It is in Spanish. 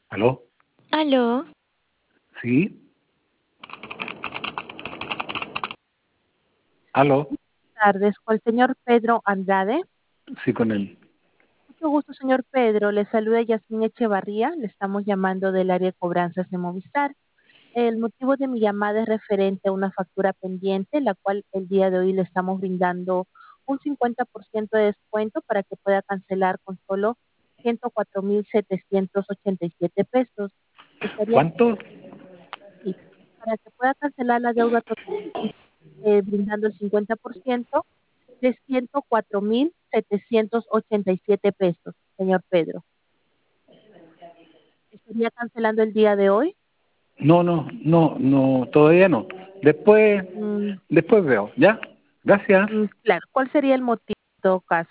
¿Aló? Aló, ¿Sí? ¿Aló? Tardes, con el señor Pedro Andrade. Sí, con él. Mucho gusto, señor Pedro. Le saluda Yasmín Echevarría. Le estamos llamando del área de cobranzas de Movistar. El motivo de mi llamada es referente a una factura pendiente, la cual el día de hoy le estamos brindando un 50% de descuento para que pueda cancelar con solo 104.787 pesos. Estaría, ¿Cuánto? sí, para que pueda cancelar la deuda totalmente, brindando el 50%. De 104.787 pesos, señor Pedro. ¿Estaría cancelando el día de hoy? No, todavía no. Después, Mm, después veo, ¿ya? Gracias. claro. ¿Cuál sería el motivo en todo caso?